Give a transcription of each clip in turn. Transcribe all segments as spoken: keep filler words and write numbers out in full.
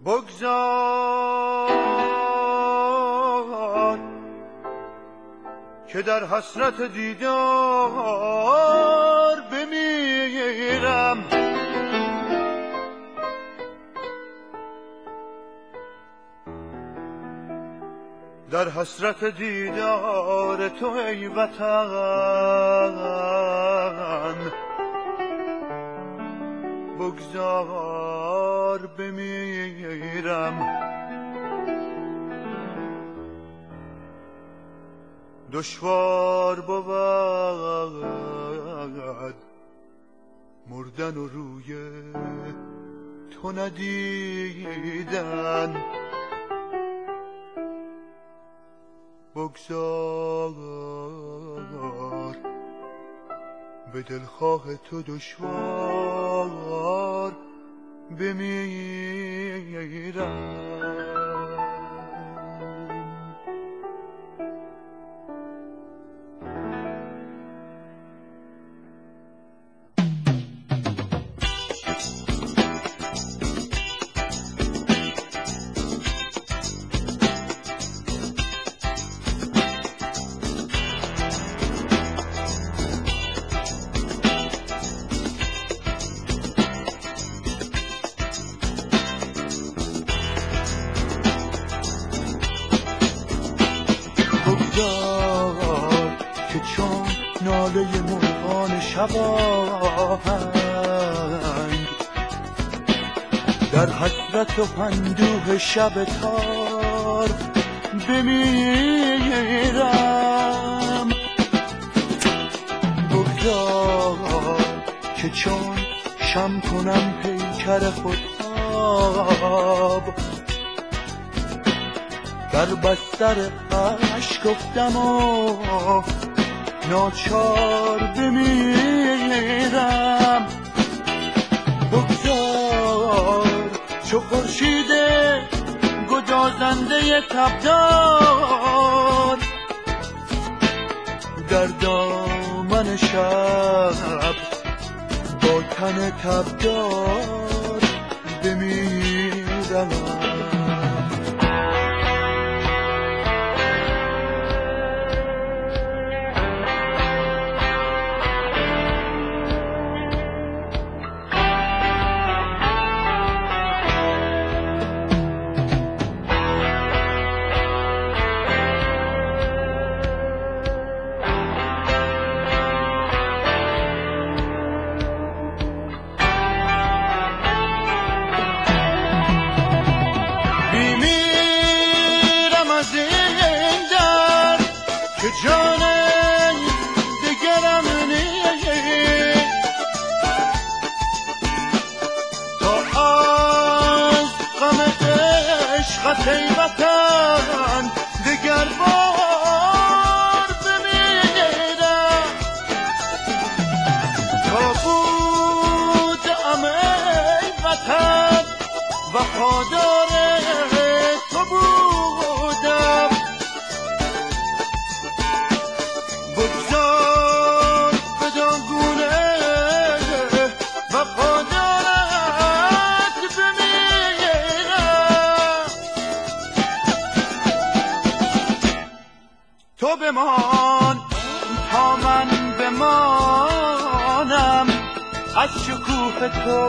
بگذار که در حسرت دیدار بمیرم. در حسرت دیدار تو ای وطن بگذار بمیرم. دشوار بود مردن و روی تو ندیدن. بگذار به دلخواه تو دشوار بمیرم. بگذار که چون ناله مرغان شباهنگ در حسرت و اندوه شب تار بمیرم. بگذار که چون شم کنم پیکر خودتاب در بستر عشق گفتم و ناچار بمیرم. بگذار چو خورشید گدازنده تبدار در دامن شب با تن تبدار بمیرم. جان دگرم نیست تا از غم عشقت ای وطن دگر بار بمیرم. تا بودم ای وطن وفادار تو بودم. بگذار بدان گونه وفادارت بمیرم. تو بمان تا من بمانم از شکوه تو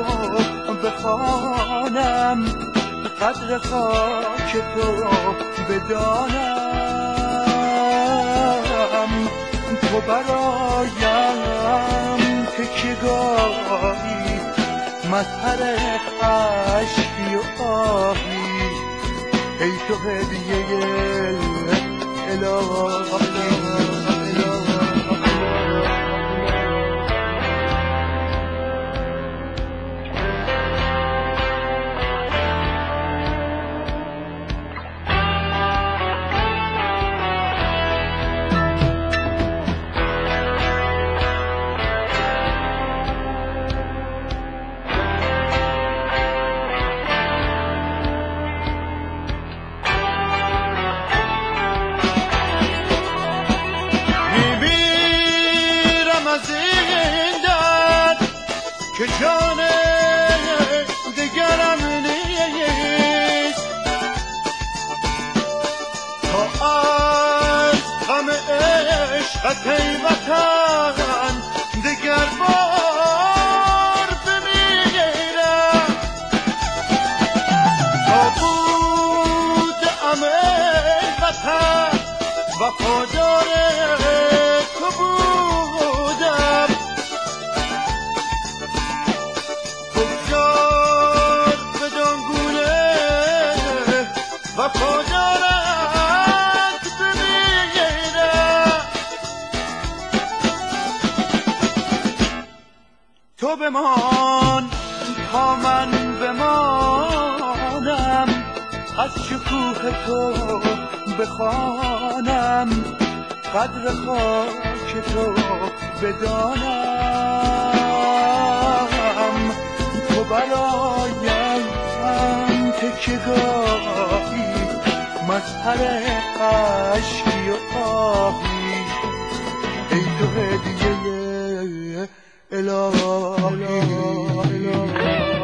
بخوانم قدر خاک تو بدانم. تو برایم تکیه‌گاهی مظهر عشقی و آهی ای تو هدیه الهی. وطن دگر بار بمیرم تا بودم ای وطن وفادار تو بودم بگذار بدان گونه وفادارت بمیرم تو بمان تا من بمانم از شکوه تو بخوانم قدر خاک تو بدانم تو برایم تکیه گاهی مظهر عشقی و آهی ای تو هدیه الهی